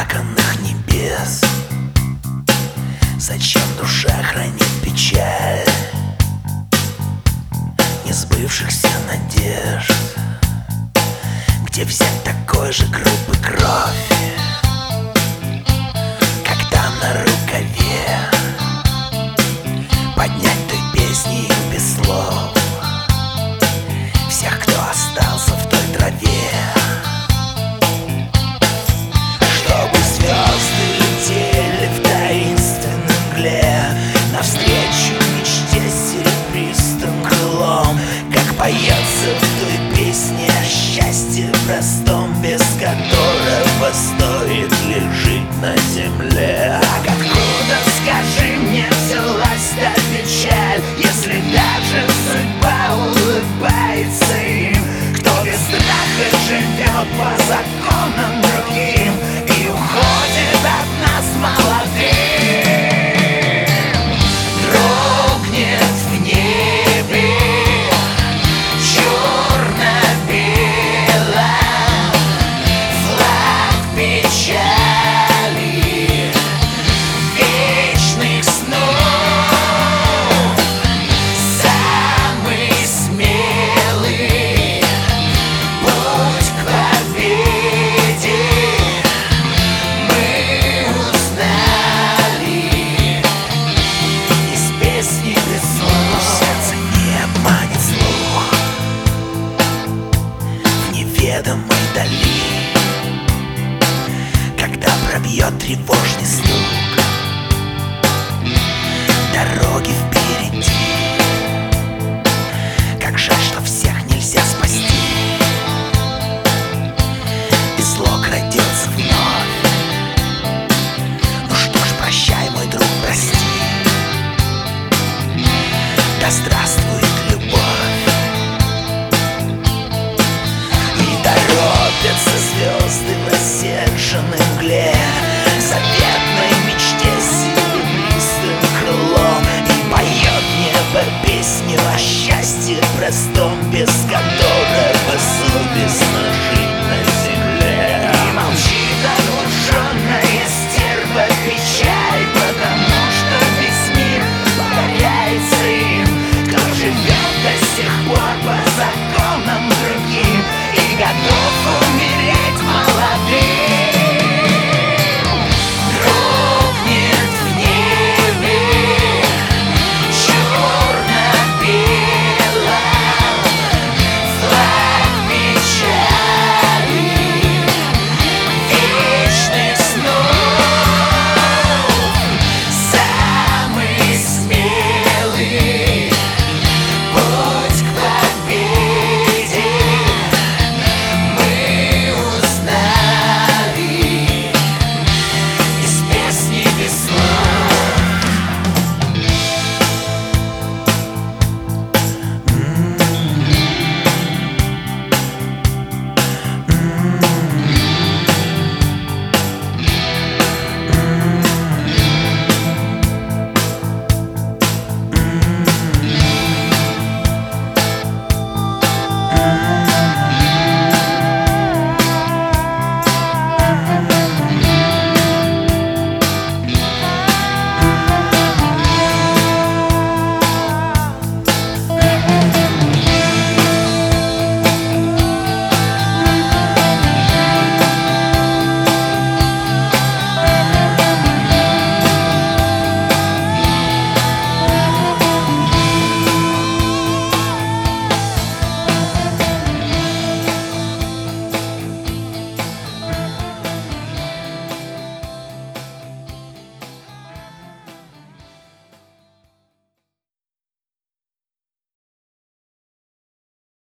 заплаканных небес. Зачем душа хранит печаль несбывшихся надежд? Где взять такой же группы кровь, как там на рукаве? Поднять той песней без слов всех, кто остался в той траве. Чтобы звезды летели в таинственной мгле навстречу мечте серебристым крылом, как поется в той песне о счастье простом, без которого стоит ли жить на земле. А откуда, скажи мне, взялась та печаль, если даже судьба улыбается им? Кто без страха живет по законам другим и уходит от нас молодым? Дрогнет в небе черно-бело флаг печали вечных снов. Самый смелый путь к победе мы узнали из песни без слов. Сердце не обманет слух в неведомой дали, когда пробьет тревожный стук дороги впереди. Как жаль, что всех нельзя спасти, и зло крадется вновь. Ну что ж, прощай, мой друг, прости. Да здравствует любовь. И торопятся звезды в рассерженной мгле к заветной мечте серебристым крылом, и поет небо песню о счастье простом, без которого совестно жить на земле. И молчит оглушенная стерва печаль, потому что весь мир покоряется им, кто живет до сих пор по законам другим и готов умереть